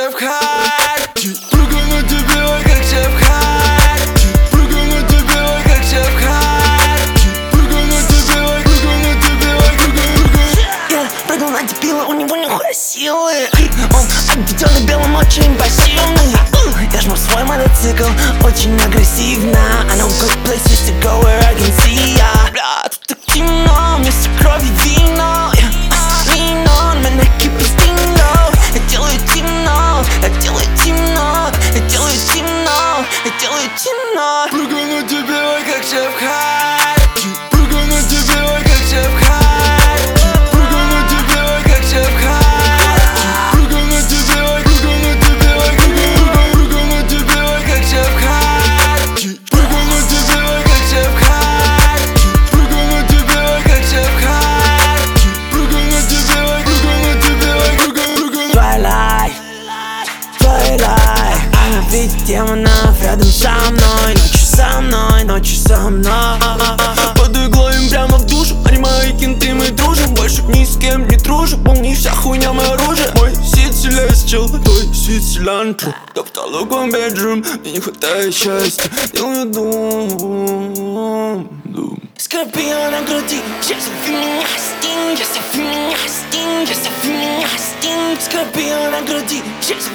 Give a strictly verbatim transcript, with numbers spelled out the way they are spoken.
Шефхат. Прыгаю на тебе, ой, как Шефхат. Прыгаю на тебе, ой, как Шефхат. Прыгаю на тебе, ой, прыгаю на тебе, ой, прыгаю, прыгаю. Я прыгнул на дебила, у него нихуя силы. Он обведённый белым, очень пассивный. Я жму свой мотоцикл очень агрессивно. I know good places to go where I can see ya. Бля, тут так темно, вместо крови вино. Lean on, man, I keep it still. Я делаю темно, я делаю темно, я делаю темно, я делаю темно. Прыгаю на тебе, ой, как Шефхат. Прыгаю на тебе, ой, как Шефхат. Прыгаю на тебе, ой, как Шефхат. Прыгаю на тебе, ой, прыгаю на тебе, ой, прыгаю, прыгаю на тебе, ой, как Шефхат. Прыгаю на тебе, ой, как Шефхат. Прыгаю на тебе, ой, как Шефхат. Прыгаю на тебе, ой, прыгаю на тебе, ой, прыгаю, прыгаю. Twilight, Twilight. Она видит демонов рядом со мной. Ночью со мной, ночью со мной. Под иглой им прямо в душу. Они мои кенты, мы дружим. Больше ни с кем не дружим. Помни, вся хуйня мое оружие. Мой сид селестил, твой сид селянтру. Я в толоком бедрум, мне не хватает счастья. Делаю дум, дум. Скорпион на груди, если вы меня стинг, если вы меня стинг, если вы меня стинг. Скорпион на груди, если